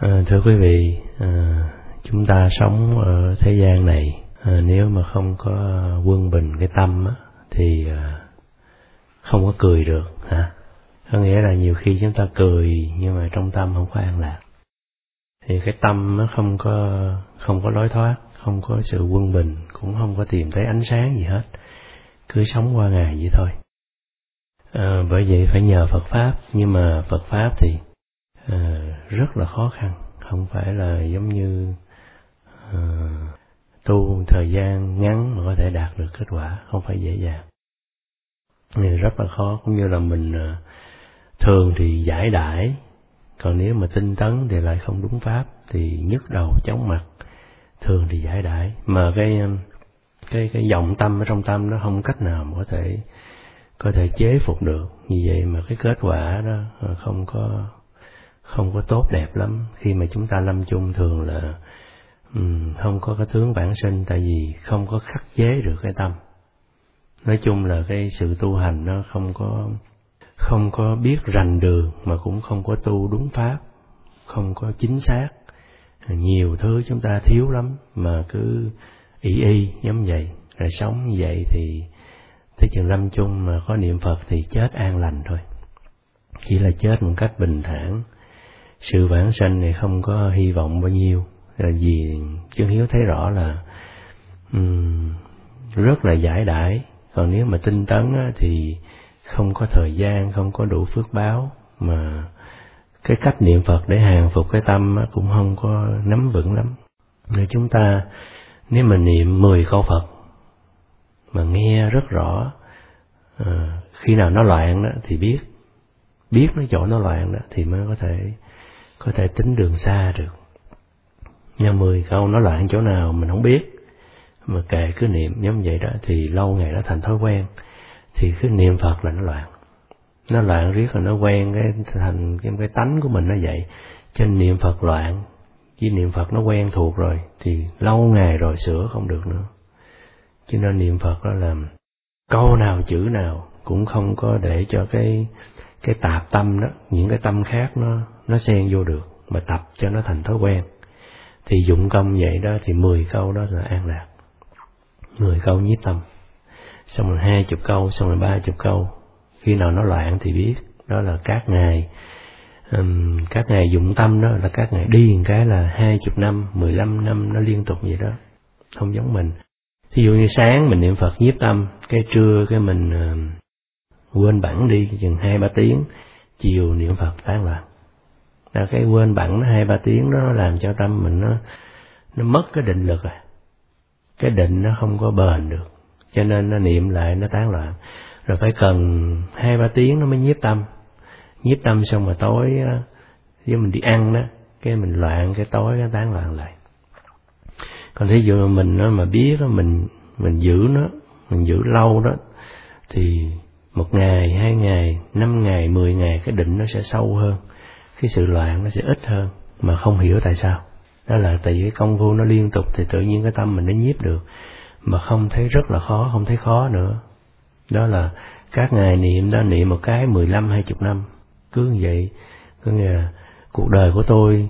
Thưa quý vị, chúng ta sống ở thế gian này, nếu mà không có quân bình cái tâm thì không có cười được hả? Có nghĩa là nhiều khi chúng ta cười nhưng mà trong tâm không có an lạc. Thì cái tâm nó không có lối thoát, không có sự quân bình, cũng không có tìm thấy ánh sáng gì hết, cứ sống qua ngày vậy thôi. Bởi vậy phải nhờ Phật Pháp, nhưng mà Phật Pháp thì rất là khó khăn, không phải là giống như tu thời gian ngắn mà có thể đạt được kết quả, không phải dễ dàng. Nên rất là khó, cũng như là mình thường thì giải đãi, còn nếu mà tinh tấn thì lại không đúng pháp, thì nhức đầu chóng mặt. Thường thì giải đãi, mà cái vọng tâm ở trong tâm nó không cách nào mà có thể chế phục được. Như vậy mà cái kết quả đó không có tốt đẹp lắm. Khi mà chúng ta lâm chung thường là không có cái tướng bản sinh, tại vì không có khắc chế được cái tâm. Nói chung là cái sự tu hành nó không có biết rành đường, mà cũng không có tu đúng pháp, không có chính xác. Nhiều thứ chúng ta thiếu lắm, mà cứ y giống vậy, rồi sống như vậy thì tới chừng lâm chung mà có niệm Phật thì chết an lành thôi. Chỉ là chết một cách bình thản. Sự vãng sanh này không có hy vọng bao nhiêu, là vì Chân Hiếu thấy rõ là rất là giải đãi. Còn nếu mà tinh tấn thì không có thời gian, không có đủ phước báo, mà cái cách niệm Phật để hàng phục cái tâm cũng không có nắm vững lắm. Nên chúng ta nếu mà niệm 10 câu Phật mà nghe rất rõ, khi nào nó loạn đó thì biết nó chỗ nó loạn đó thì mới có thể tính đường xa được. Nhưng 10 câu nó loạn chỗ nào mình không biết, mà kệ cứ niệm giống vậy đó thì lâu ngày nó thành thói quen. Thì cứ niệm Phật là nó loạn riết rồi nó quen thành cái tánh của mình nó vậy. Cho nên niệm Phật loạn, chỉ niệm Phật nó quen thuộc rồi thì lâu ngày rồi sửa không được nữa. Cho nên niệm Phật đó là câu nào chữ nào cũng không có để cho cái tạp tâm đó, những cái tâm khác nó xen vô được, mà tập cho nó thành thói quen. Thì dụng công vậy đó thì 10 câu đó là an lạc. 10 câu nhiếp tâm, xong rồi 20 câu, xong rồi 30 câu. Khi nào nó loạn thì biết. Đó là các ngày dụng tâm đó là các ngày đi một cái là 20 năm, 15 năm nó liên tục vậy đó. Không giống mình. Thí dụ như sáng mình niệm Phật nhiếp tâm, cái trưa cái mình quên bẵng đi chừng 2-3 tiếng, chiều niệm Phật tán loạn. Là cái quên bẵng nó 2-3 tiếng đó, nó làm cho tâm mình nó mất cái định lực rồi. Cái định nó không có bền được, cho nên nó niệm lại nó tán loạn. Rồi phải cần 2-3 tiếng nó mới nhiếp tâm. Nhiếp tâm xong mà tối với mình đi ăn đó, cái mình loạn, cái tối nó tán loạn lại. Còn thí dụ mình mà biết mình giữ nó, mình giữ lâu đó, thì 1 ngày, 2 ngày, 5 ngày, 10 ngày cái định nó sẽ sâu hơn, cái sự loạn nó sẽ ít hơn, mà không hiểu tại sao. Đó là tại vì cái công phu nó liên tục thì tự nhiên cái tâm mình nó nhiếp được, mà không thấy rất là khó, không thấy khó nữa. Đó là các ngày niệm đó, niệm một cái 15-20 năm, cứ như vậy. Có nghĩa là cuộc đời của tôi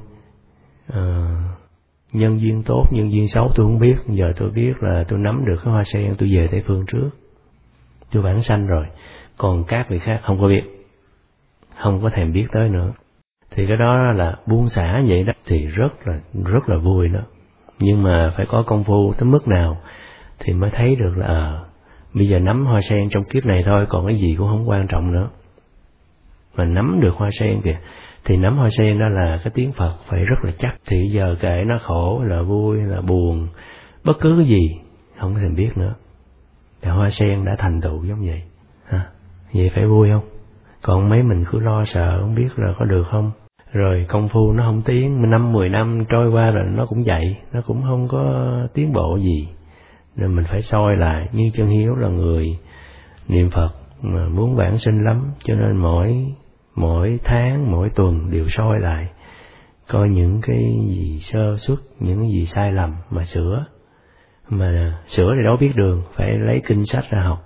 nhân duyên tốt, nhân duyên xấu tôi không biết. Giờ tôi biết là tôi nắm được cái hoa sen, tôi về Tây Phương trước, tôi vãng sanh rồi. Còn các vị khác không có biết, không có thèm biết tới nữa. Thì cái đó là buông xả vậy đó, thì rất là vui đó. Nhưng mà phải có công phu tới mức nào thì mới thấy được là bây giờ nắm hoa sen trong kiếp này thôi, còn cái gì cũng không quan trọng nữa. Mà nắm được hoa sen kìa, thì nắm hoa sen đó là cái tiếng Phật phải rất là chắc. Thì giờ kệ nó khổ là vui là buồn, bất cứ cái gì không có thèm biết nữa. Thì hoa sen đã thành tựu giống vậy. Vậy phải vui không? Còn mấy mình cứ lo sợ không biết là có được không. Rồi công phu nó không tiến, 5-10 năm trôi qua rồi nó cũng vậy, nó cũng không có tiến bộ gì. Nên mình phải soi lại. Như Chân Hiếu là người niệm Phật mà muốn vãng sinh lắm, cho nên mỗi tháng, mỗi tuần đều soi lại, coi những cái gì sơ suất, những cái gì sai lầm mà sửa. Mà sửa thì đâu biết đường, phải lấy kinh sách ra học,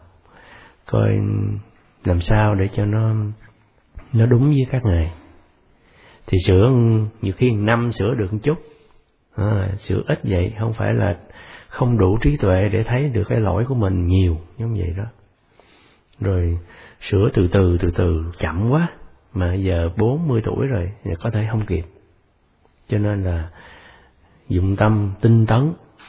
coi làm sao để cho nó đúng với các ngài. Thì sửa nhiều khi năm sửa được một chút, sửa ít vậy, không phải là không đủ trí tuệ để thấy được cái lỗi của mình nhiều, giống vậy đó. Rồi sửa từ từ chậm quá, mà giờ 40 tuổi rồi, có thể không kịp. Cho nên là dụng tâm tinh tấn,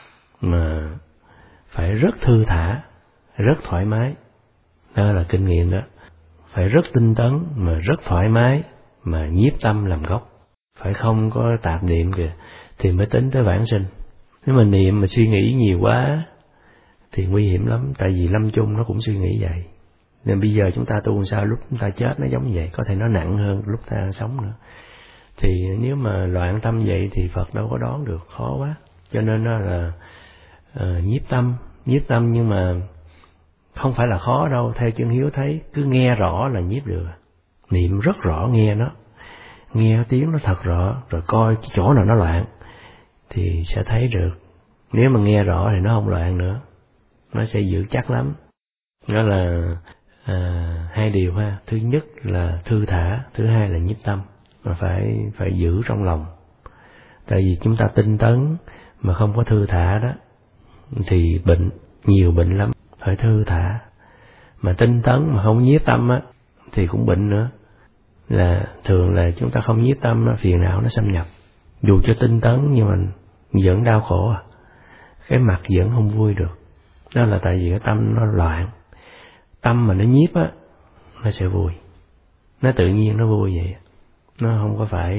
mà phải rất thư thả, rất thoải mái. Đó là kinh nghiệm đó. Phải rất tinh tấn mà rất thoải mái, mà nhiếp tâm làm gốc. Phải không có tạp niệm kìa, thì mới tính tới vãng sinh. Nếu mà niệm mà suy nghĩ nhiều quá thì nguy hiểm lắm, tại vì lâm chung nó cũng suy nghĩ vậy. Nên bây giờ chúng ta tu sao lúc chúng ta chết nó giống vậy, có thể nó nặng hơn lúc ta sống nữa. Thì nếu mà loạn tâm vậy thì Phật đâu có đón được, khó quá. Cho nên nó là nhiếp tâm nhưng mà không phải là khó đâu. Theo chân Hiếu thấy, cứ nghe rõ là nhiếp được. Niệm rất rõ, nghe tiếng nó thật rõ, rồi coi cái chỗ nào nó loạn thì sẽ thấy được. Nếu mà nghe rõ thì nó không loạn nữa, nó sẽ giữ chắc lắm. Đó là hai điều ha. Thứ nhất là thư thả, thứ hai là nhiếp tâm, mà phải giữ trong lòng. Tại vì chúng ta tinh tấn mà không có thư thả đó thì bệnh, nhiều bệnh lắm. Phải thư thả. Mà tinh tấn mà không nhiếp tâm á thì cũng bệnh nữa. Là thường là chúng ta không nhiếp tâm á, phiền não nó xâm nhập. Dù cho tinh tấn nhưng mà vẫn đau khổ à. Cái mặt vẫn không vui được. Đó là tại vì cái tâm nó loạn. Tâm mà nó nhiếp á, nó sẽ vui. Nó tự nhiên nó vui vậy. Nó không có phải,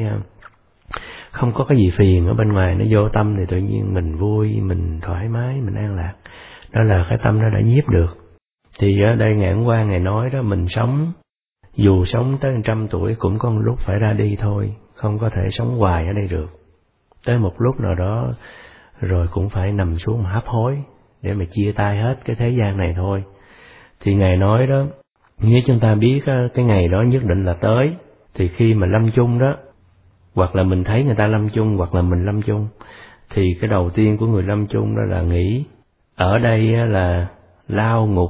không có cái gì phiền ở bên ngoài, nó vô tâm thì tự nhiên mình vui, mình thoải mái, mình an lạc. Đó là cái tâm nó đã nhiếp được. Thì ở đây ngày hôm qua Ngài nói đó, mình sống, dù sống tới 100 tuổi cũng có một lúc phải ra đi thôi, không có thể sống hoài ở đây được. Tới một lúc nào đó rồi cũng phải nằm xuống mà hấp hối để mà chia tay hết cái thế gian này thôi. Thì Ngài nói đó, nếu chúng ta biết cái ngày đó nhất định là tới, thì khi mà lâm chung đó, hoặc là mình thấy người ta lâm chung, hoặc là mình lâm chung, thì cái đầu tiên của người lâm chung đó là nghĩ ở đây là lao ngục,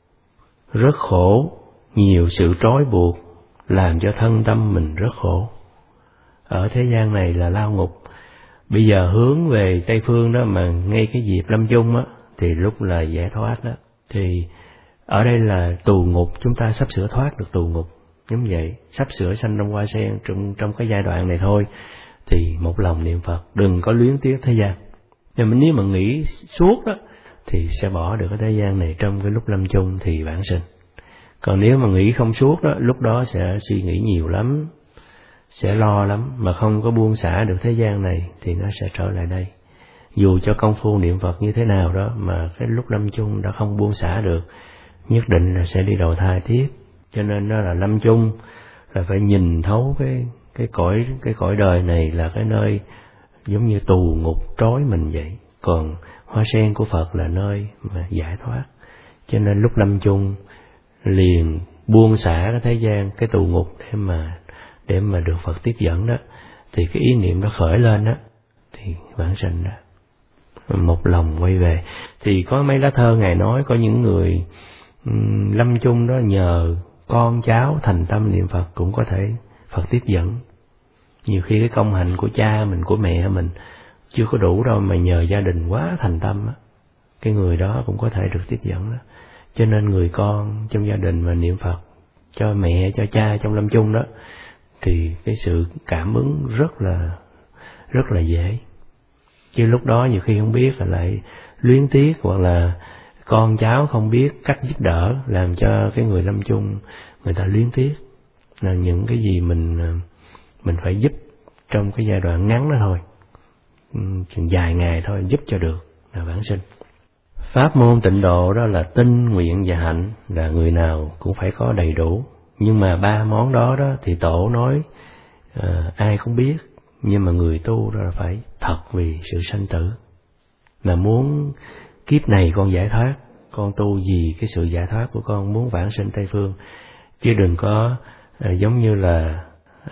rất khổ, nhiều sự trói buộc, làm cho thân tâm mình rất khổ. Ở thế gian này là lao ngục. Bây giờ hướng về Tây Phương đó, mà ngay cái dịp lâm chung á, thì lúc là giải thoát đó. Thì ở đây là tù ngục, chúng ta sắp sửa thoát được tù ngục, giống vậy, sắp sửa sanh trong hoa sen trong cái giai đoạn này thôi. Thì một lòng niệm Phật, đừng có luyến tiếc thế gian. Nhưng nếu mà nghĩ suốt đó, thì sẽ bỏ được cái thế gian này trong cái lúc lâm chung thì vãng sinh. Còn nếu mà nghĩ không suốt đó, lúc đó sẽ suy nghĩ nhiều lắm, sẽ lo lắm, mà không có buông xả được thế gian này thì nó sẽ trở lại đây. Dù cho công phu niệm Phật như thế nào đó, mà cái lúc lâm chung đã không buông xả được, nhất định là sẽ đi đầu thai tiếp. Cho nên đó là lâm chung là phải nhìn thấu cái cõi đời này là cái nơi giống như tù ngục trói mình vậy. Còn hoa sen của Phật là nơi mà giải thoát. Cho nên lúc lâm chung liền buông xả cái thế gian, cái tù ngục để mà được Phật tiếp dẫn đó. Thì cái ý niệm đó khởi lên đó, thì vãng sinh đó, một lòng quay về. Thì có mấy lá thơ Ngài nói, có những người lâm chung đó nhờ con cháu thành tâm niệm Phật cũng có thể Phật tiếp dẫn. Nhiều khi cái công hạnh của cha mình, của mẹ mình chưa có đủ đâu, mà nhờ gia đình quá thành tâm á, cái người đó cũng có thể được tiếp dẫn đó. Cho nên người con trong gia đình mà niệm Phật cho mẹ, cho cha trong lâm chung đó, thì cái sự cảm ứng rất là dễ. Chứ lúc đó nhiều khi không biết là lại luyến tiếc, hoặc là con cháu không biết cách giúp đỡ, làm cho cái người lâm chung người ta luyến tiếc. Là những cái gì mình phải giúp trong cái giai đoạn ngắn đó thôi, chừng vài ngày thôi, giúp cho được là vãng sinh. Pháp môn tịnh độ đó là tinh, nguyện và hạnh, là người nào cũng phải có đầy đủ. Nhưng mà ba món đó thì Tổ nói ai cũng biết, nhưng mà người tu đó là phải thật vì sự sanh tử. Là muốn kiếp này con giải thoát, con tu vì cái sự giải thoát của con, muốn vãng sinh Tây Phương. Chứ đừng có giống như là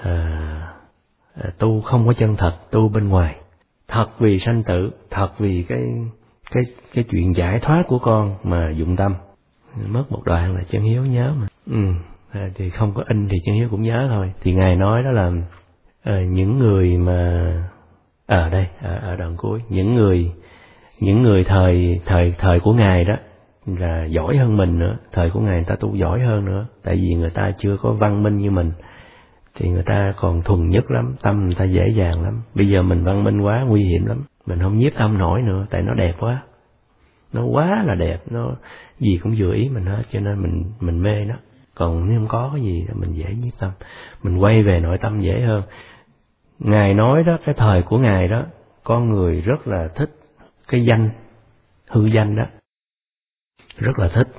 tu không có chân thật, tu bên ngoài. Thật vì sanh tử, thật vì cái chuyện giải thoát của con mà dụng tâm. Mất một đoạn là Chân Hiếu nhớ mà. Thì không có in thì Chân Hiếu cũng nhớ thôi. Thì Ngài nói đó là Những người mà ở đây ở đoạn cuối, những người thời của Ngài đó là giỏi hơn mình nữa, thời của Ngài người ta tu giỏi hơn nữa, tại vì người ta chưa có văn minh như mình, thì người ta còn thuần nhất lắm, tâm người ta dễ dàng lắm. Bây giờ mình văn minh quá nguy hiểm lắm, mình không nhiếp tâm nổi nữa, tại nó đẹp quá, nó quá là đẹp, nó gì cũng vừa ý mình hết, cho nên mình mê nó. Còn nếu không có cái gì mình dễ nhiếp tâm, mình quay về nội tâm dễ hơn. Ngài nói đó, cái thời của Ngài đó, con người rất là thích cái danh, hư danh đó, rất là thích.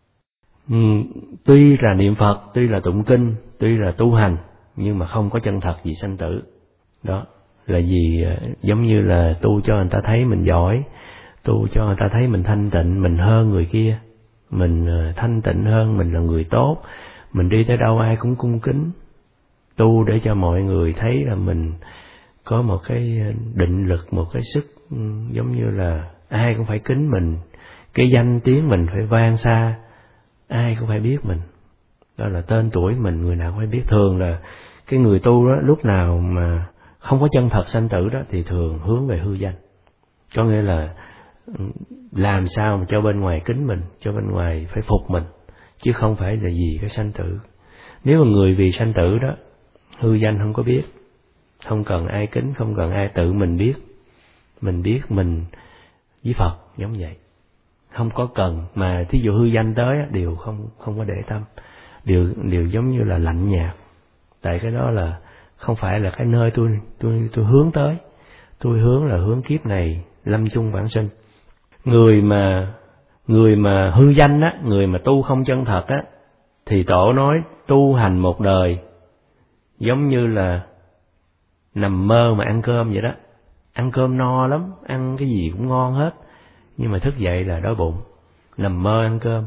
Tuy là niệm Phật, tuy là tụng kinh, tuy là tu hành, nhưng mà không có chân thật gì sanh tử. Đó là gì? Giống như là tu cho người ta thấy mình giỏi, tu cho người ta thấy mình thanh tịnh, mình hơn người kia, mình thanh tịnh hơn, mình là người tốt, mình đi tới đâu ai cũng cung kính. Tu để cho mọi người thấy là mình có một cái định lực, một cái sức, giống như là ai cũng phải kính mình, cái danh tiếng mình phải vang xa, ai cũng phải biết mình. Đó là tên tuổi mình, người nào cũng phải biết. Thường là cái người tu đó, lúc nào mà không có chân thật sanh tử đó, thì thường hướng về hư danh. Có nghĩa là làm sao mà cho bên ngoài kính mình, cho bên ngoài phải phục mình, chứ không phải là vì cái sanh tử. Nếu mà người vì sanh tử đó, hư danh không có biết, không cần ai kính, không cần ai, tự mình biết mình với Phật giống vậy, không có cần. Mà thí dụ hư danh tới đều không có để tâm, đều giống như là lạnh nhạt, tại cái đó là không phải là cái nơi tôi hướng tới. Tôi hướng là hướng kiếp này lâm chung vãng sinh. Người mà hư danh á, người mà tu không chân thật á, thì Tổ nói tu hành một đời giống như là nằm mơ mà ăn cơm vậy đó. Ăn cơm no lắm, ăn cái gì cũng ngon hết, nhưng mà thức dậy là đói bụng, nằm mơ ăn cơm,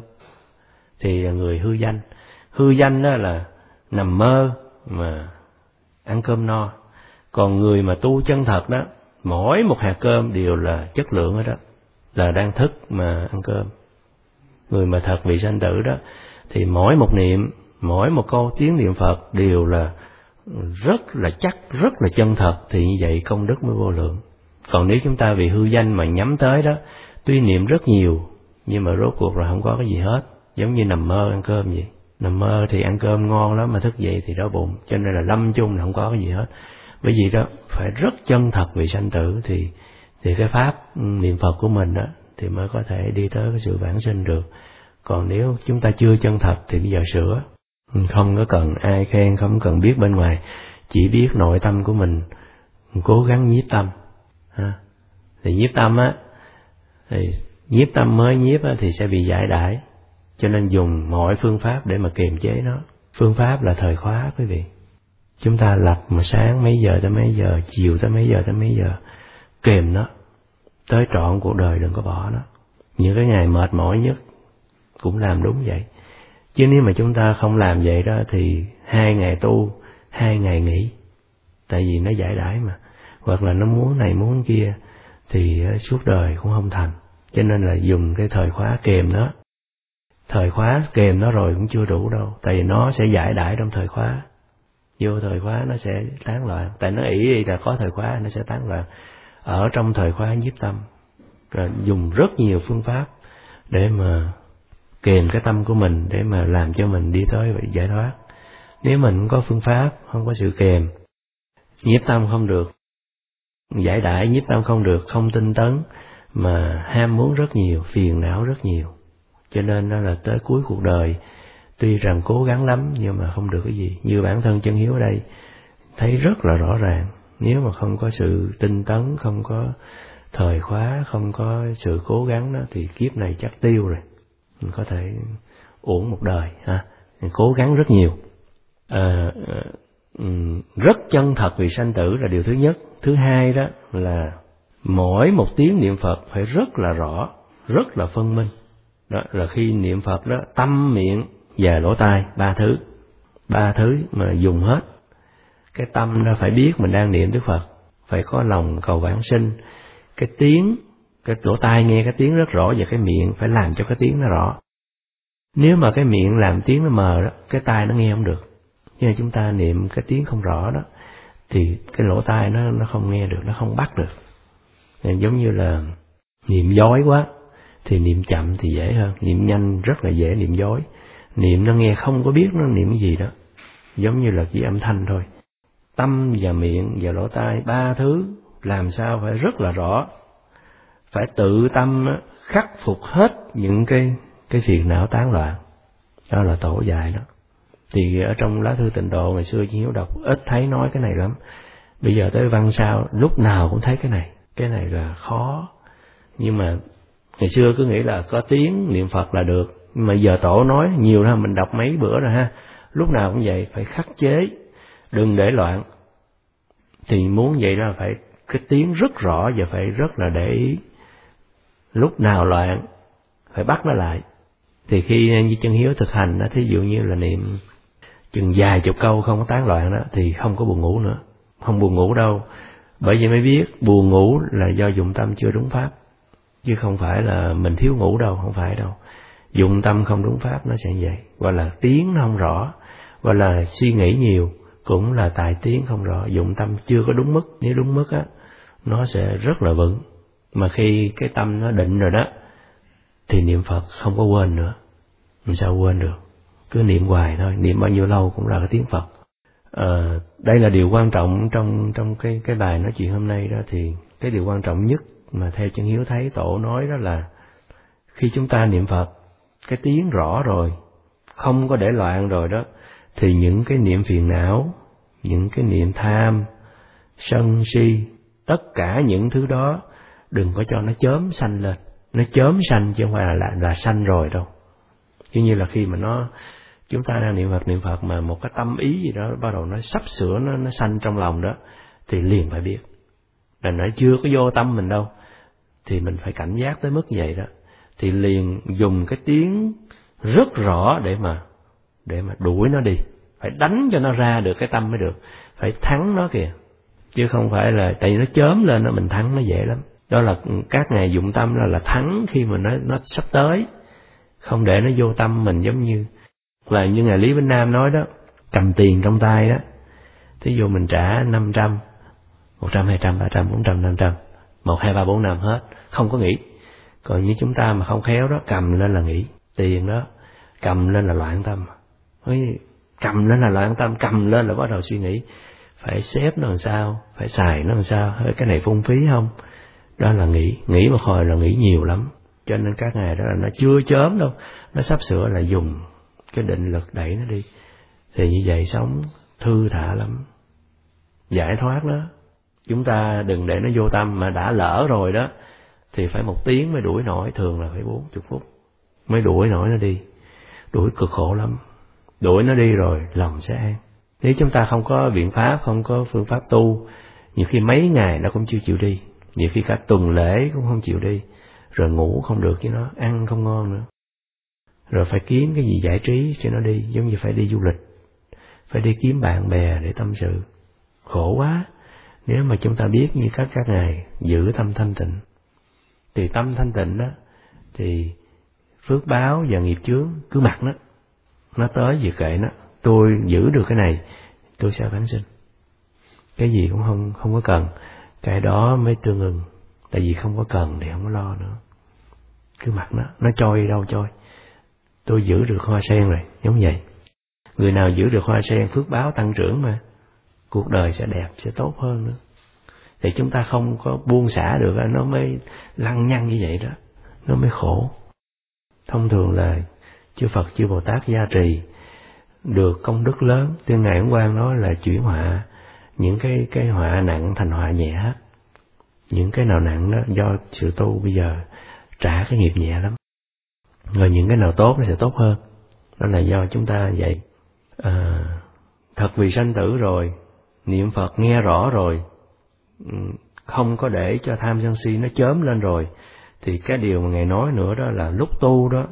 thì là người hư danh. Hư danh đó là nằm mơ mà ăn cơm no. Còn người mà tu chân thật đó, mỗi một hạt cơm đều là chất lượng hết đó, là đang thức mà ăn cơm. Người mà thật vì sanh tử đó, thì mỗi một niệm, mỗi một câu tiếng niệm Phật đều là rất là chắc, rất là chân thật, thì như vậy công đức mới vô lượng. Còn nếu chúng ta vì hư danh mà nhắm tới đó, tuy niệm rất nhiều, nhưng mà rốt cuộc là không có cái gì hết, giống như nằm mơ ăn cơm vậy. Nằm mơ thì ăn cơm ngon lắm, mà thức dậy thì đói bụng, cho nên là lâm chung là không có cái gì hết. Bởi vì đó phải rất chân thật vì sanh tử, thì cái pháp niệm Phật của mình đó thì mới có thể đi tới cái sự vãng sinh được. Còn nếu chúng ta chưa chân thật thì bây giờ sửa, không có cần ai khen, không cần biết bên ngoài, chỉ biết nội tâm của mình cố gắng nhiếp tâm ha. Thì nhiếp tâm á, thì nhiếp tâm mới nhiếp á, thì sẽ bị giải đãi, cho nên dùng mọi phương pháp để mà kiềm chế nó. Phương pháp là thời khóa quý vị. Chúng ta lập mà sáng mấy giờ tới mấy giờ, chiều tới mấy giờ tới mấy giờ, kềm nó tới trọn cuộc đời, đừng có bỏ nó. Những cái ngày mệt mỏi nhất cũng làm đúng vậy. Chứ nếu mà chúng ta không làm vậy đó, thì 2 ngày tu, 2 ngày nghỉ, tại vì nó giải đãi mà. Hoặc là nó muốn này muốn kia, thì suốt đời cũng không thành. Cho nên là dùng cái thời khóa kềm nó. Thời khóa kềm nó rồi cũng chưa đủ đâu, tại vì nó sẽ giải đãi trong thời khóa. Vô thời khóa nó sẽ tán loạn, tại nó ỷ là có thời khóa nó sẽ tán loạn. Ở trong thời khóa nhiếp tâm, rồi dùng rất nhiều phương pháp để mà kềm cái tâm của mình, để mà làm cho mình đi tới giải thoát. Nếu mình không có phương pháp, không có sự kềm, nhiếp tâm không được, giải đãi nhiếp tâm không được, không tinh tấn, mà ham muốn rất nhiều, phiền não rất nhiều. Cho nên đó là tới cuối cuộc đời, tuy rằng cố gắng lắm nhưng mà không được cái gì. Như bản thân Chân Hiếu ở đây thấy rất là rõ ràng, nếu mà không có sự tinh tấn, không có thời khóa, không có sự cố gắng đó, thì kiếp này chắc tiêu rồi. Mình có thể uổng một đời ha. Mình cố gắng rất nhiều. Rất chân thật vì sanh tử là điều thứ nhất. Thứ hai đó là mỗi một tiếng niệm Phật phải rất là rõ, rất là phân minh. Đó là khi niệm Phật đó, tâm, miệng và lỗ tai, ba thứ mà dùng hết. Cái tâm nó phải biết mình đang niệm Đức Phật, phải có lòng cầu vãng sinh. Cái tiếng, cái lỗ tai nghe cái tiếng rất rõ, và cái miệng phải làm cho cái tiếng nó rõ. Nếu mà cái miệng làm tiếng nó mờ đó, cái tai nó nghe không được. Nhưng mà chúng ta niệm cái tiếng không rõ đó, thì cái lỗ tai nó không nghe được, nó không bắt được. Nên giống như là niệm dối quá thì niệm chậm thì dễ hơn, niệm nhanh rất là dễ niệm dối. Niệm nó nghe không có biết nó niệm cái gì đó, giống như là chỉ âm thanh thôi. Tâm và miệng và lỗ tai, ba thứ làm sao phải rất là rõ, phải tự tâm khắc phục hết những cái phiền não tán loạn. Đó là tổ dạy đó. Thì ở trong lá thư tịnh độ ngày xưa Chí Hiếu đọc ít thấy nói cái này lắm. Bây giờ tới văn sao lúc nào cũng thấy cái này là khó. Nhưng mà ngày xưa cứ nghĩ là có tiếng niệm Phật là được, nhưng mà giờ tổ nói nhiều ra, mình đọc mấy bữa rồi ha, lúc nào cũng vậy, phải khắc chế, đừng để loạn. Thì muốn vậy đó phải cái tiếng rất rõ và phải rất là để ý, lúc nào loạn phải bắt nó lại. Thì khi như Chân Hiếu thực hành đó, thí dụ như là niệm chừng vài chục câu không có tán loạn đó, thì không có buồn ngủ nữa. Không buồn ngủ đâu, bởi vì mới biết buồn ngủ là do dụng tâm chưa đúng pháp, chứ không phải là mình thiếu ngủ đâu, không phải đâu. Dụng tâm không đúng pháp nó sẽ vậy, gọi là tiếng nó không rõ, gọi là suy nghĩ nhiều, cũng là tại tiếng không rõ, dụng tâm chưa có đúng mức. Nếu đúng mức á, nó sẽ rất là vững. Mà khi cái tâm nó định rồi đó, thì niệm Phật không có quên nữa. Mình sao quên được? Cứ niệm hoài thôi, niệm bao nhiêu lâu cũng là cái tiếng Phật. Đây là điều quan trọng trong cái bài nói chuyện hôm nay đó. Thì cái điều quan trọng nhất mà theo Chân Hiếu thấy tổ nói đó là khi chúng ta niệm Phật, cái tiếng rõ rồi, không có để loạn rồi đó, thì những cái niệm phiền não, những cái niệm tham, sân si, tất cả những thứ đó đừng có cho nó chớm sanh lên. Nó chớm sanh chứ không phải là sanh rồi đâu. Chứ như là khi mà chúng ta đang niệm Phật mà một cái tâm ý gì đó bắt đầu nó sắp sửa nó sanh trong lòng đó, thì liền phải biết là nó chưa có vô tâm mình đâu. Thì mình phải cảnh giác tới mức vậy đó. Thì liền dùng cái tiếng rất rõ để mà đuổi nó đi, phải đánh cho nó ra được cái tâm mới được, phải thắng nó kìa, chứ không phải là tại vì nó chớm lên nó mình thắng nó dễ lắm. Đó là các ngài dụng tâm là thắng khi mà nó sắp tới, không để nó vô tâm mình. Giống như là như ngài Lý Vĩnh Nam nói đó, cầm tiền trong tay đó, thí dụ mình trả 500, 100, 200, 300, 400, 500, 1, 2, 3, 4, 5 hết, không có nghĩ. Còn như chúng ta mà không khéo đó, cầm lên là nghĩ. Tiền đó, cầm lên là loạn tâm. Cầm lên là loạn tâm, cầm lên là bắt đầu suy nghĩ, phải xếp nó làm sao, phải xài nó làm sao, cái này phung phí không. Đó là nghĩ một hồi là nghĩ nhiều lắm. Cho nên các ngài đó là nó chưa chớm đâu, nó sắp sửa là dùng cái định lực đẩy nó đi. Thì như vậy sống thư thả lắm, giải thoát đó. Chúng ta đừng để nó vô tâm, mà đã lỡ rồi đó thì phải 1 tiếng mới đuổi nổi, thường là phải 40 phút mới đuổi nổi nó đi. Đuổi cực khổ lắm. Đuổi nó đi rồi lòng sẽ an. Nếu chúng ta không có biện pháp, không có phương pháp tu, nhiều khi mấy ngày nó cũng chưa chịu đi, nhiều khi cả tuần lễ cũng không chịu đi, rồi ngủ không được với nó, ăn không ngon nữa, rồi phải kiếm cái gì giải trí cho nó đi. Giống như phải đi du lịch, phải đi kiếm bạn bè để tâm sự, khổ quá. Nếu mà chúng ta biết như các ngài giữ tâm thanh tịnh, thì tâm thanh tịnh đó thì phước báo và nghiệp chướng cứ mặc nó tới gì kệ nó. Tôi giữ được cái này, tôi sẽ phóng sinh. Cái gì cũng không có cần, cái đó mới tương ưng. Tại vì không có cần thì không có lo nữa, cứ mặc nó trôi đi đâu trôi. Tôi giữ được hoa sen rồi, giống vậy. Người nào giữ được hoa sen, phước báo tăng trưởng mà, cuộc đời sẽ đẹp, sẽ tốt hơn nữa. Thì chúng ta không có buông xả được, nó mới lăng nhăng như vậy đó, nó mới khổ. Thông thường là chư Phật, chư Bồ Tát gia trì được công đức lớn. Tương Ngài Ấn Quang nói là chuyển họa, những cái họa nặng thành họa nhẹ hết. Những cái nào nặng đó do sự tu bây giờ trả cái nghiệp nhẹ lắm. Rồi những cái nào tốt nó sẽ tốt hơn. Đó là do chúng ta vậy. Thật vì sanh tử rồi, niệm Phật nghe rõ rồi, không có để cho tham sân si nó chớm lên rồi, thì cái điều mà Ngài nói nữa đó là lúc tu đó,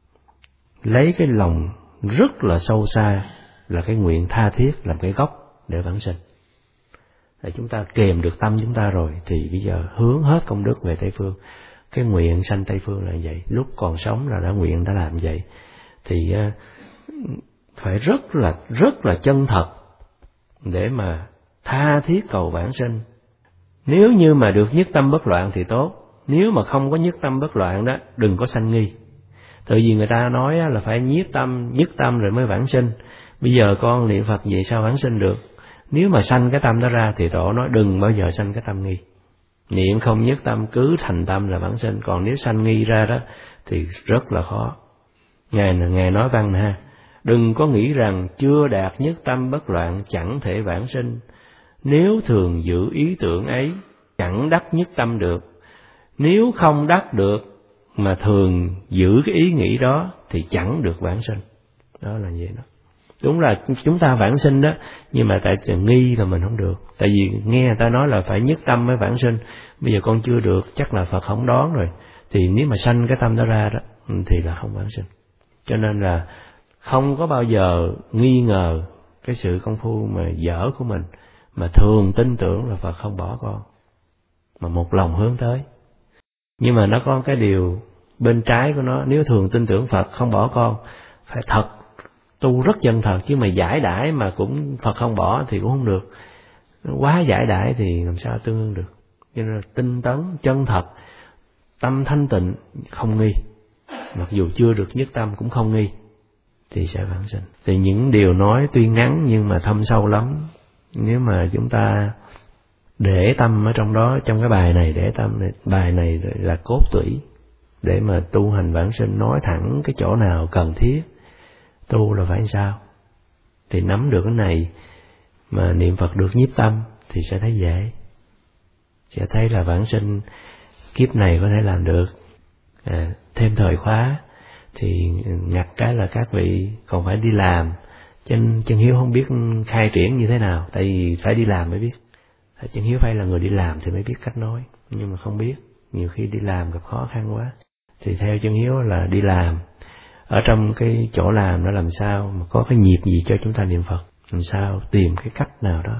lấy cái lòng rất là sâu xa, là cái nguyện tha thiết làm cái gốc để vãng sinh. Để chúng ta kèm được tâm chúng ta rồi, thì bây giờ hướng hết công đức về Tây Phương. Cái nguyện sanh Tây Phương là vậy, lúc còn sống là đã nguyện đã làm vậy. Thì phải rất là chân thật để mà tha thiết cầu vãng sinh. Nếu như mà được nhất tâm bất loạn thì tốt, nếu mà không có nhất tâm bất loạn đó, đừng có sanh nghi. Tại vì người ta nói là phải nhất tâm rồi mới vãng sinh. Bây giờ con niệm Phật vậy sao vãng sinh được? Nếu mà sanh cái tâm đó ra thì Tổ nói đừng bao giờ sanh cái tâm nghi. Niệm không nhất tâm cứ thành tâm là vãng sinh. Còn nếu sanh nghi ra đó thì rất là khó. Ngài nói văn ha, đừng có nghĩ rằng chưa đạt nhất tâm bất loạn chẳng thể vãng sinh. Nếu thường giữ ý tưởng ấy chẳng đắc nhất tâm được. Nếu không đắc được mà thường giữ cái ý nghĩ đó thì chẳng được vãng sinh. Đó là vậy đó. Đúng là chúng ta vãng sinh đó, nhưng mà tại nghi là mình không được. Tại vì nghe người ta nói là phải nhất tâm mới vãng sinh. Bây giờ con chưa được, chắc là Phật không đón rồi. Thì nếu mà sanh cái tâm đó ra đó thì là không vãng sinh. Cho nên là không có bao giờ nghi ngờ cái sự công phu mà dở của mình, mà thường tin tưởng là Phật không bỏ con, mà một lòng hướng tới. Nhưng mà nó có cái điều bên trái của nó, nếu thường tin tưởng Phật không bỏ con, phải thật tu rất chân thật, chứ mà giải đãi mà cũng Phật không bỏ thì cũng không được. Quá giải đãi thì làm sao tương ưng được. Cho nên là tinh tấn, chân thật, tâm thanh tịnh, không nghi. Mặc dù chưa được nhất tâm cũng không nghi thì sẽ vãng sinh. Thì những điều nói tuy ngắn nhưng mà thâm sâu lắm. Nếu mà chúng ta để tâm ở trong đó, trong cái bài này để tâm này, bài này là cốt tủy để mà tu hành vãng sinh, nói thẳng cái chỗ nào cần thiết tu là phải sao, thì nắm được cái này mà niệm Phật được nhiếp tâm thì sẽ thấy dễ, sẽ thấy là vãng sinh kiếp này có thể làm được. Thêm thời khóa thì ngặt cái là các vị còn phải đi làm, chân Hiếu không biết khai triển như thế nào, tại vì phải đi làm mới biết. Chân Hiếu phải là người đi làm thì mới biết cách nói, nhưng mà không biết, nhiều khi đi làm gặp khó khăn quá. Thì theo chân Hiếu là đi làm, ở trong cái chỗ làm nó làm sao mà có cái nhịp gì cho chúng ta niệm Phật, làm sao tìm cái cách nào đó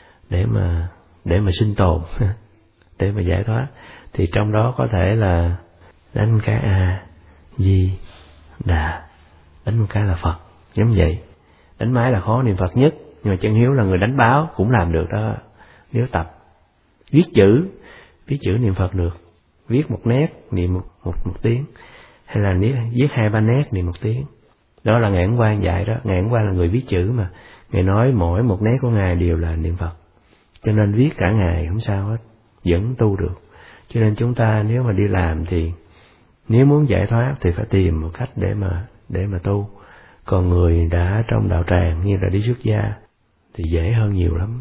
để mà sinh tồn để mà giải thoát. Thì trong đó có thể là đánh cái A Di Đà, đánh một cái là Phật, giống vậy. Đánh máy là khó niệm Phật nhất, nhưng mà chân Hiếu là người đánh báo cũng làm được đó. Nếu tập viết chữ niệm Phật được, viết một nét niệm một tiếng, hay là nếu viết 2-3 nét niệm 1 tiếng. Đó là Ngài Ấn Quang dạy đó. Ngài Ấn Quang là người viết chữ mà, Ngài nói mỗi một nét của Ngài đều là niệm Phật, cho nên viết cả ngày không sao hết, vẫn tu được. Cho nên chúng ta nếu mà đi làm thì nếu muốn giải thoát thì phải tìm một cách để mà tu. Còn người đã trong đạo tràng như là đi xuất gia thì dễ hơn nhiều lắm,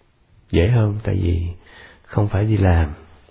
dễ hơn, tại vì không phải đi làm,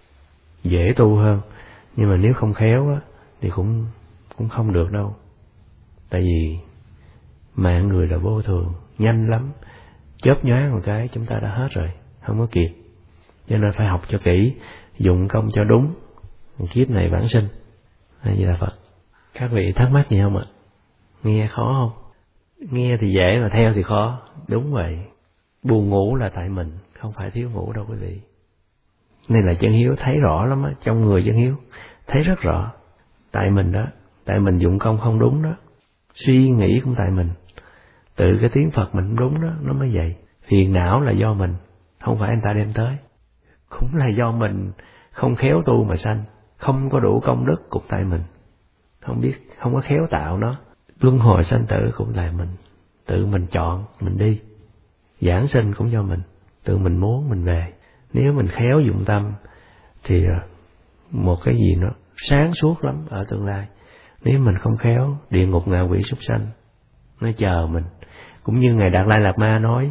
dễ tu hơn. Nhưng mà nếu không khéo á thì cũng không được đâu, tại vì mạng người là vô thường, nhanh lắm, chớp nhoáng một cái chúng ta đã hết rồi, không có kịp. Cho nên phải học cho kỹ, dụng công cho đúng, kiếp này vãng sinh. Vậy là Phật. Các vị thắc mắc gì không ạ? Nghe khó không? Nghe thì dễ mà theo thì khó. Đúng vậy, buồn ngủ là tại mình, không phải thiếu ngủ đâu quý vị. Nên là chân Hiếu thấy rõ lắm á, trong người chân Hiếu thấy rất rõ. Tại mình đó, tại mình dụng công không đúng đó, suy nghĩ cũng tại mình, tự cái tiếng Phật mình không đúng đó, nó mới vậy. Phiền não là do mình, không phải anh ta đem tới. Cũng là do mình không khéo tu mà sanh, không có đủ công đức cũng tại mình, không biết, không có khéo tạo nó. Luân hồi sanh tử cũng là mình, tự mình chọn, mình đi. Giảng sinh cũng do mình, tự mình muốn mình về. Nếu mình khéo dụng tâm thì một cái gì nó sáng suốt lắm ở tương lai. Nếu mình không khéo, địa ngục ngạ quỷ súc sanh nó chờ mình. Cũng như Ngài Đạt Lai Lạt Ma nói,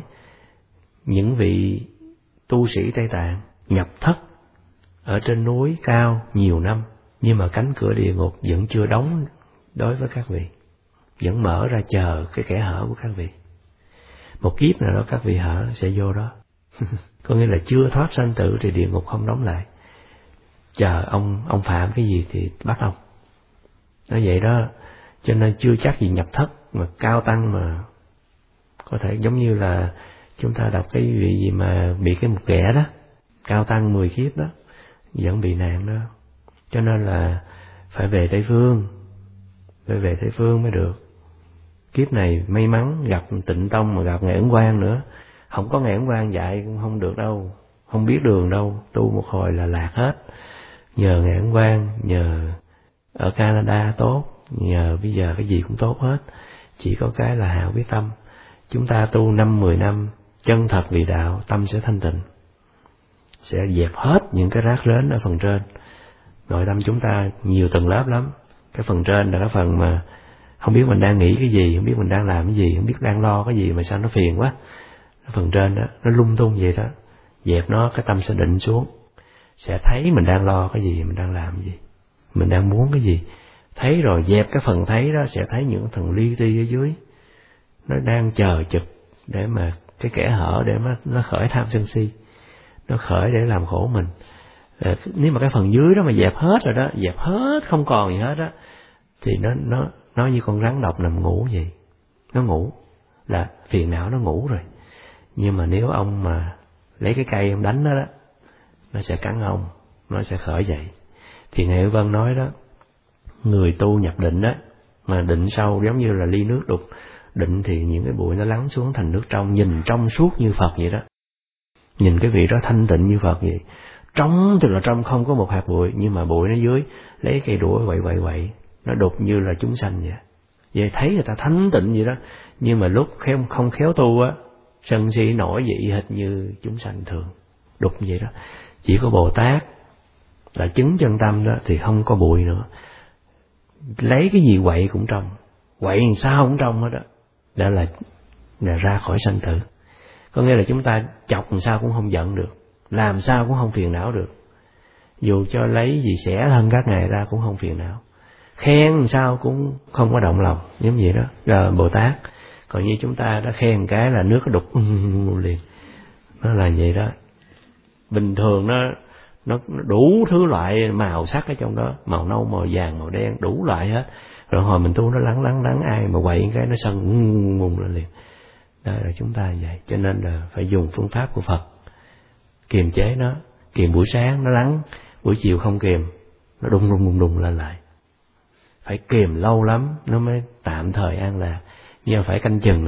những vị tu sĩ Tây Tạng nhập thất ở trên núi cao nhiều năm, nhưng mà cánh cửa địa ngục vẫn chưa đóng đối với các vị, vẫn mở ra chờ cái kẽ hở của các vị. Một kiếp nào đó các vị hở sẽ vô đó. Có nghĩa là chưa thoát sanh tử thì địa ngục không đóng lại, chờ ông phạm cái gì thì bắt ông. Nói vậy đó, cho nên chưa chắc gì nhập thất mà cao tăng mà có thể giống như là chúng ta đọc cái gì mà bị cái mục ghẻ đó, cao tăng 10 kiếp đó, vẫn bị nạn đó. Cho nên là phải về Tây Phương, phải về Tây Phương mới được. Kiếp này may mắn gặp Tịnh Tông mà gặp Ngài Ấn Quang nữa, Không có Ngài Ấn Quang dạy cũng không được đâu, không biết đường đâu, tu một hồi là lạc hết. Nhờ Ngài Ấn Quang, nhờ ở Canada tốt, nhờ bây giờ cái gì cũng tốt hết. Chỉ có cái là hạ quyết tâm. Chúng ta tu 5-10 năm, chân thật vì đạo, tâm sẽ thanh tịnh, sẽ dẹp hết những cái rác rến ở phần trên. Nội tâm chúng ta nhiều tầng lớp lắm. Cái phần trên là cái phần mà không biết mình đang nghĩ cái gì, không biết mình đang làm cái gì, không biết đang lo cái gì mà sao nó phiền quá. Cái phần trên đó, nó lung tung vậy đó. Dẹp nó, cái tâm sẽ định xuống. Sẽ thấy mình đang lo cái gì, mình đang làm cái gì, mình đang muốn cái gì. Thấy rồi dẹp cái phần thấy đó, sẽ thấy những thần li ti ở dưới. Nó đang chờ chực để mà cái kẽ hở để mà nó khởi tham sân si. Nó khởi để làm khổ mình. Nếu mà cái phần dưới đó mà dẹp hết rồi đó, dẹp hết không còn gì hết đó, thì nó như con rắn độc nằm ngủ vậy. Nó ngủ là phiền não nó ngủ rồi. Nhưng mà nếu ông mà lấy cái cây ông đánh nó đó, nó sẽ cắn ông, nó sẽ khởi dậy. Thì Ngài Vân nói đó, người tu nhập định đó, mà định sâu giống như là ly nước đục. Định thì những cái bụi nó lắng xuống thành nước trong, nhìn trong suốt như Phật vậy đó. Nhìn cái vị đó thanh tịnh như Phật vậy. Trong tức là trong không có một hạt bụi, nhưng mà bụi nó dưới, lấy cây đũa quậy, nó đục như là chúng sanh vậy. Vậy thấy người ta thanh tịnh vậy đó, nhưng mà lúc không khéo tu á, sân si nổi vậy hệt như chúng sanh thường, đục vậy đó. Chỉ có Bồ Tát là chứng chân tâm đó thì không có bụi nữa. Lấy cái gì quậy cũng trong, quậy làm sao cũng trong hết đó. Đó là ra khỏi sanh tử. Có nghĩa là chúng ta chọc làm sao cũng không giận được, làm sao cũng không phiền não được. Dù cho lấy gì xẻ thân các ngài ra cũng không phiền não. Khen làm sao cũng không có động lòng, giống vậy đó. Là Bồ Tát. Còn như chúng ta đã khen cái là nước nó đục liền. Nó là vậy đó. Bình thường nó đủ thứ loại màu sắc ở trong đó, màu nâu, màu vàng, màu đen, đủ loại hết. Rồi hồi mình tu nó lắng ai mà quậy cái nó sân ngùng lên liền. Đó là chúng ta vậy. Cho nên là phải dùng phương pháp của Phật kiềm chế nó. Kiềm buổi sáng nó lắng, buổi chiều không kiềm, nó đùng lên lại. Phải kiềm lâu lắm nó mới tạm thời an lạc. Nhưng mà phải canh chừng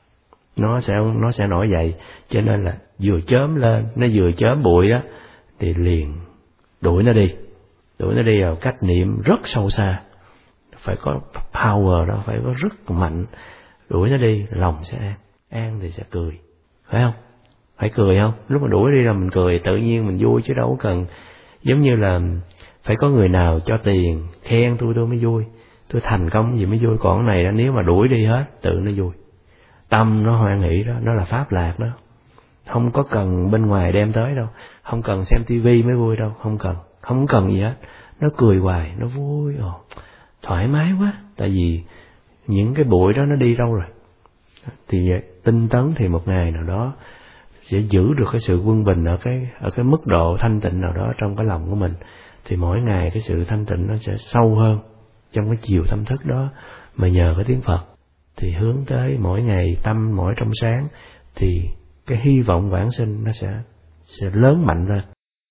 nó sẽ nổi dậy. Cho nên là vừa chớm lên, nó vừa chớm bụi đó thì liền đuổi nó đi vào cách niệm rất sâu xa. Phải có power đó, phải có rất mạnh. Đuổi nó đi, lòng sẽ an thì sẽ cười, phải không? Phải cười không? Lúc mà đuổi đi là mình cười, tự nhiên mình vui chứ đâu có cần. Giống như là phải có người nào cho tiền khen tôi mới vui, tôi thành công gì mới vui. Còn cái này đó, nếu mà đuổi đi hết tự nó vui, tâm nó hoan hỷ đó, nó là pháp lạc đó. Không có cần bên ngoài đem tới đâu, không cần xem tivi mới vui đâu, không cần gì hết. Nó cười hoài, nó vui, thoải mái quá. Tại vì những cái bụi đó nó đi đâu rồi. Thì tinh tấn thì một ngày nào đó sẽ giữ được cái sự quân bình ở cái mức độ thanh tịnh nào đó trong cái lòng của mình. Thì mỗi ngày cái sự thanh tịnh nó sẽ sâu hơn trong cái chiều tâm thức đó. Mà nhờ cái tiếng Phật thì hướng tới mỗi ngày tâm mỗi trong sáng, thì cái hy vọng vãng sinh nó sẽ lớn mạnh lên.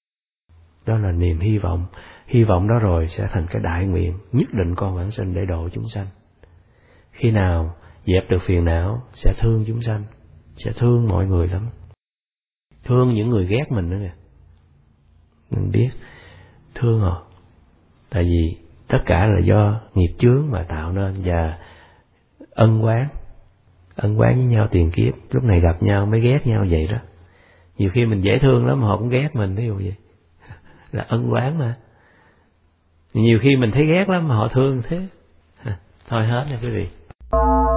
Đó là niềm hy vọng. Hy vọng đó rồi sẽ thành cái đại nguyện, nhất định con vãng sinh để độ chúng sanh. Khi nào dẹp được phiền não sẽ thương chúng sanh, sẽ thương mọi người lắm. Thương những người ghét mình nữa kìa. Mình biết thương họ. Tại vì tất cả là do nghiệp chướng mà tạo nên, và ân oán với nhau tiền kiếp. Lúc này gặp nhau mới ghét nhau vậy đó. Nhiều khi mình dễ thương lắm mà họ cũng ghét mình, ví dụ vậy. Là ân oán mà. Nhiều khi mình thấy ghét lắm mà họ thương thế. Thôi hết nha quý vị.